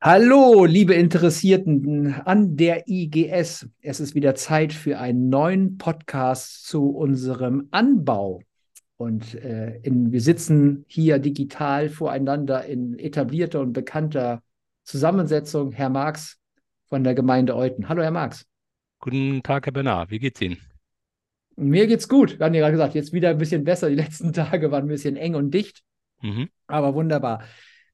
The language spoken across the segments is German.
Hallo, liebe Interessierten an der IGS. Es ist wieder Zeit für einen neuen Podcast zu unserem Anbau. Wir sitzen hier digital voreinander in etablierter und bekannter Zusammensetzung. Herr Marx von der Gemeinde Olten. Hallo, Herr Marx. Guten Tag, Herr Bernard. Wie geht's Ihnen? Mir geht's gut. Wir haben ja gerade gesagt, jetzt wieder ein bisschen besser. Die letzten Tage waren ein bisschen eng und dicht. Mhm. Aber wunderbar.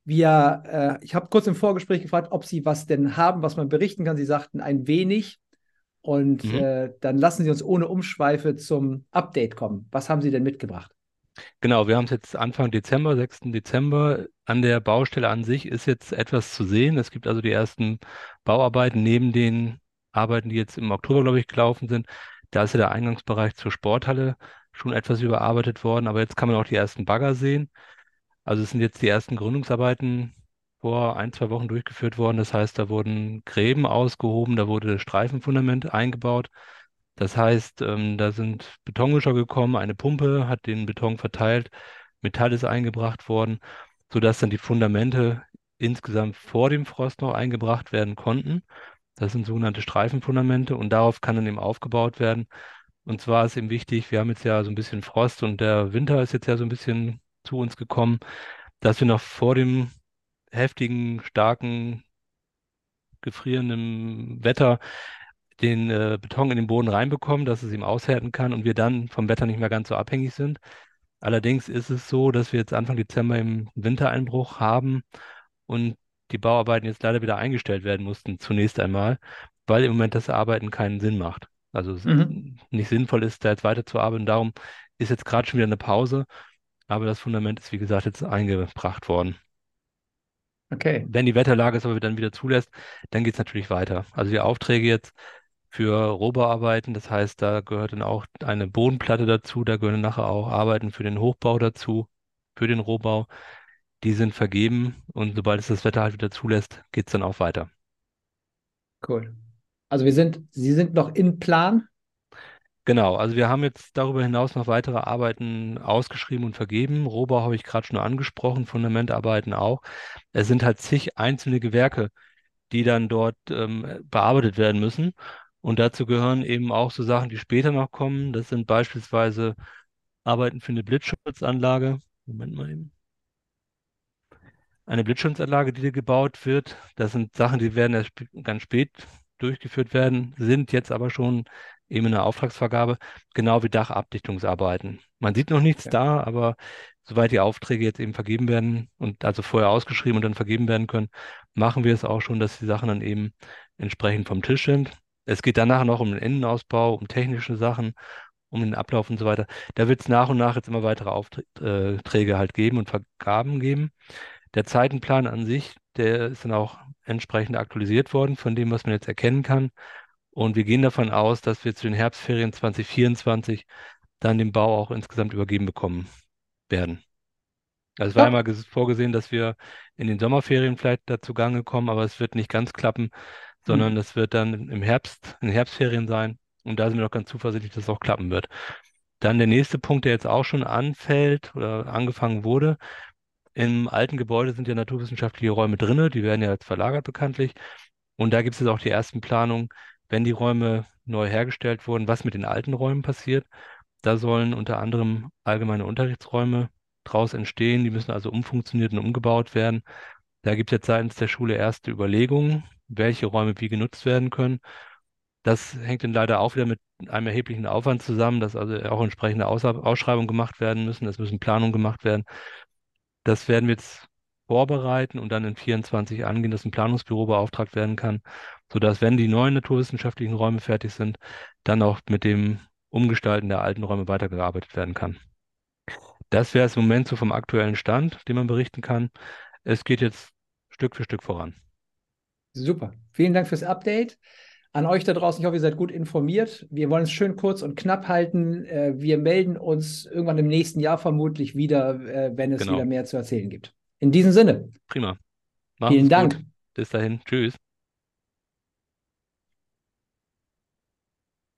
Ich habe kurz im Vorgespräch gefragt, ob Sie was denn haben, was man berichten kann. Sie sagten ein wenig. Mhm. Dann lassen Sie uns ohne Umschweife zum Update kommen. Was haben Sie denn mitgebracht? Genau, wir haben es jetzt Anfang Dezember, 6. Dezember. An der Baustelle an sich ist jetzt etwas zu sehen. Es gibt also die ersten Bauarbeiten neben den Arbeiten, die jetzt im Oktober, glaube ich, gelaufen sind. Da ist ja der Eingangsbereich zur Sporthalle schon etwas überarbeitet worden, aber jetzt kann man auch die ersten Bagger sehen. Also es sind jetzt die ersten Gründungsarbeiten vor ein, zwei Wochen durchgeführt worden. Das heißt, da wurden Gräben ausgehoben, da wurde Streifenfundament eingebaut. Das heißt, da sind Betonmischer gekommen, eine Pumpe hat den Beton verteilt, Metall ist eingebracht worden, sodass dann die Fundamente insgesamt vor dem Frost noch eingebracht werden konnten. Das sind sogenannte Streifenfundamente und darauf kann dann eben aufgebaut werden. Und zwar ist eben wichtig, wir haben jetzt ja so ein bisschen Frost und der Winter ist jetzt ja so ein bisschen zu uns gekommen, dass wir noch vor dem heftigen, starken, gefrierenden Wetter den Beton in den Boden reinbekommen, dass es ihm aushärten kann und wir dann vom Wetter nicht mehr ganz so abhängig sind. Allerdings ist es so, dass wir jetzt Anfang Dezember im Wintereinbruch haben und die Bauarbeiten jetzt leider wieder eingestellt werden mussten, zunächst einmal, weil im Moment das Arbeiten keinen Sinn macht. Also es Mhm. nicht sinnvoll ist, da jetzt weiterzuarbeiten. Darum ist jetzt gerade schon wieder eine Pause, aber das Fundament ist, wie gesagt, jetzt eingebracht worden. Okay, Wenn die Wetterlage es aber dann wieder zulässt, dann geht es natürlich weiter. Also die Aufträge jetzt für Rohbauarbeiten, das heißt, da gehört dann auch eine Bodenplatte dazu, da gehören nachher auch Arbeiten für den Hochbau dazu, für den Rohbau. Die sind vergeben und sobald es das Wetter halt wieder zulässt, geht es dann auch weiter. cool. Sie sind noch in Plan? Genau, also wir haben jetzt darüber hinaus noch weitere Arbeiten ausgeschrieben und vergeben. Rohbau habe ich gerade schon angesprochen, Fundamentarbeiten auch. Es sind halt zig einzelne Gewerke, die dann dort bearbeitet werden müssen. Und dazu gehören eben auch so Sachen, die später noch kommen. Das sind beispielsweise Arbeiten für eine Blitzschutzanlage. Moment mal eben. Eine Blitzschutzanlage, die da gebaut wird. Das sind Sachen, die werden erst ganz spät durchgeführt werden, sind jetzt aber schon eben in der Auftragsvergabe, genau wie Dachabdichtungsarbeiten. Man sieht noch nichts Ja. da, aber soweit die Aufträge jetzt eben vergeben werden und also vorher ausgeschrieben und dann vergeben werden können, machen wir es auch schon, dass die Sachen dann eben entsprechend vom Tisch sind. Es geht danach noch um den Innenausbau, um technische Sachen, um den Ablauf und so weiter. Da wird es nach und nach jetzt immer weitere Aufträge halt geben und Vergaben geben. Der Zeitenplan an sich, der ist dann auch entsprechend aktualisiert worden von dem, was man jetzt erkennen kann. Und wir gehen davon aus, dass wir zu den Herbstferien 2024 dann den Bau auch insgesamt übergeben bekommen werden. Also es war Top. einmal vorgesehen, dass wir in den Sommerferien vielleicht dazu Gange kommen, aber es wird nicht ganz klappen, sondern Hm. das wird dann im Herbst, in den Herbstferien sein. Und da sind wir doch ganz zuversichtlich, dass es auch klappen wird. Dann der nächste Punkt, der jetzt auch schon anfällt oder angefangen wurde. Im alten Gebäude sind ja naturwissenschaftliche Räume drinne, die werden ja jetzt verlagert bekanntlich. Und da gibt es jetzt auch die ersten Planungen, wenn die Räume neu hergestellt wurden, was mit den alten Räumen passiert. Da sollen unter anderem allgemeine Unterrichtsräume draus entstehen, die müssen also umfunktioniert und umgebaut werden. Da gibt es jetzt seitens der Schule erste Überlegungen, welche Räume wie genutzt werden können. Das hängt dann leider auch wieder mit einem erheblichen Aufwand zusammen, dass also auch entsprechende Ausschreibungen gemacht werden müssen. Es müssen Planungen gemacht werden. Das werden wir jetzt vorbereiten und dann in 24 angehen, dass ein Planungsbüro beauftragt werden kann, sodass, wenn die neuen naturwissenschaftlichen Räume fertig sind, dann auch mit dem Umgestalten der alten Räume weitergearbeitet werden kann. Das wäre es im Moment so vom aktuellen Stand, den man berichten kann. Es geht jetzt Stück für Stück voran. Super. Vielen Dank fürs Update. An euch da draußen, ich hoffe, ihr seid gut informiert. Wir wollen es schön kurz und knapp halten. Wir melden uns irgendwann im nächsten Jahr vermutlich wieder, wenn es wieder Genau. mehr zu erzählen gibt. In diesem Sinne, Prima. Machen Sie vielen es gut. Dank. Bis dahin. Tschüss.